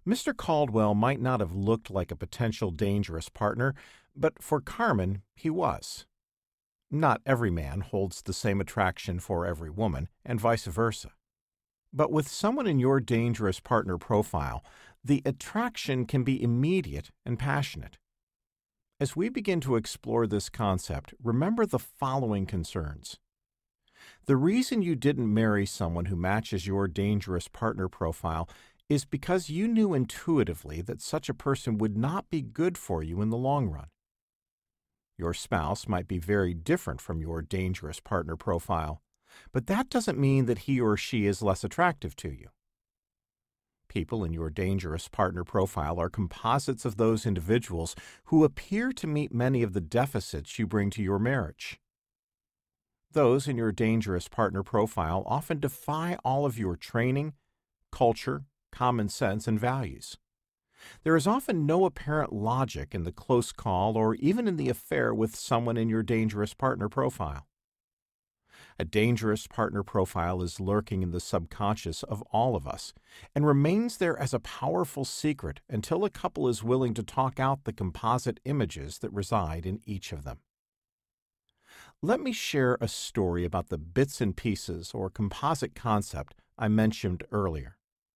Mr. Caldwell might not have looked like a potential dangerous partner, but for Carmen, he was. Not every man holds the same attraction for every woman, and vice versa. But with someone in your dangerous partner profile, the attraction can be immediate and passionate. As we begin to explore this concept, remember the following concerns. The reason you didn't marry someone who matches your dangerous partner profile is because you knew intuitively that such a person would not be good for you in the long run. Your spouse might be very different from your dangerous partner profile, but that doesn't mean that he or she is less attractive to you. People in your dangerous partner profile are composites of those individuals who appear to meet many of the deficits you bring to your marriage. Those in your dangerous partner profile often defy all of your training, culture, common sense, and values. There is often no apparent logic in the close call or even in the affair with someone in your dangerous partner profile. A dangerous partner profile is lurking in the subconscious of all of us and remains there as a powerful secret until a couple is willing to talk out the composite images that reside in each of them. Let me share a story about the bits and pieces or composite concept I mentioned earlier.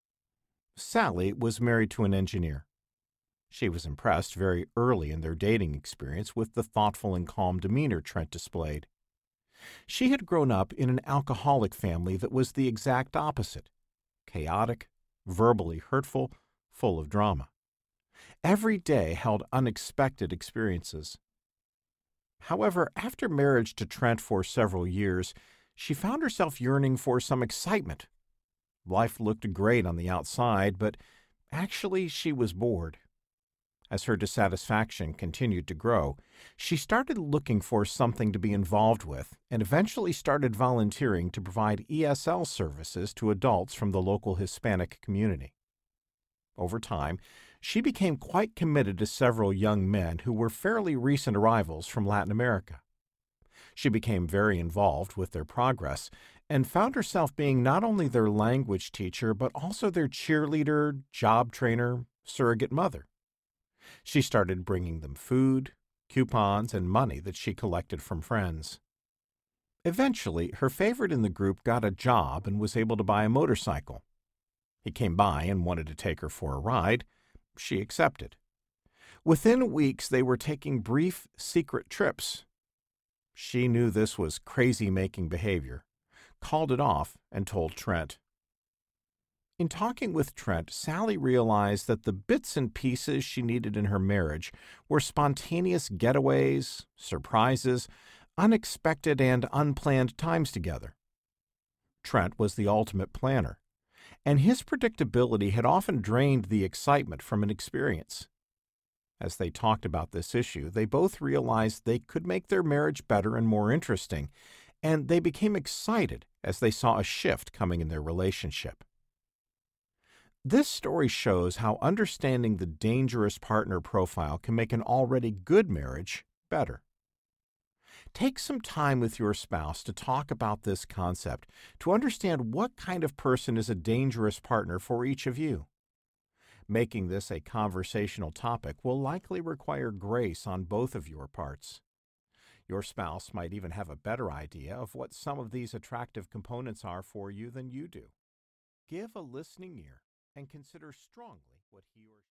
Sally was married to an engineer. She was impressed very early in their dating experience with the thoughtful and calm demeanor Trent displayed. She had grown up in an alcoholic family that was the exact opposite: chaotic, verbally hurtful, full of drama. Every day held unexpected experiences. However, after marriage to Trent for several years, she found herself yearning for some excitement. Life looked great on the outside, but actually she was bored. As her dissatisfaction continued to grow, she started looking for something to be involved with and eventually started volunteering to provide ESL services to adults from the local Hispanic community. Over time, she became quite committed to several young men who were fairly recent arrivals from Latin America. She became very involved with their progress and found herself being not only their language teacher but also their cheerleader, job trainer, surrogate mother. She started bringing them food, coupons, and money that she collected from friends. Eventually, her favorite in the group got a job and was able to buy a motorcycle. He came by and wanted to take her for a ride. She accepted. Within weeks, they were taking brief, secret trips. She knew this was crazy-making behavior, called it off, and told Trent. In talking with Trent, Sally realized that the bits and pieces she needed in her marriage were spontaneous getaways, surprises, unexpected and unplanned times together. Trent was the ultimate planner, and his predictability had often drained the excitement from an experience. As they talked about this issue, they both realized they could make their marriage better and more interesting, and they became excited as they saw a shift coming in their relationship. This story shows how understanding the dangerous partner profile can make an already good marriage better. Take some time with your spouse to talk about this concept to understand what kind of person is a dangerous partner for each of you. Making this a conversational topic will likely require grace on both of your parts. Your spouse might even have a better idea of what some of these attractive components are for you than you do. Give a listening ear and consider strongly what he or she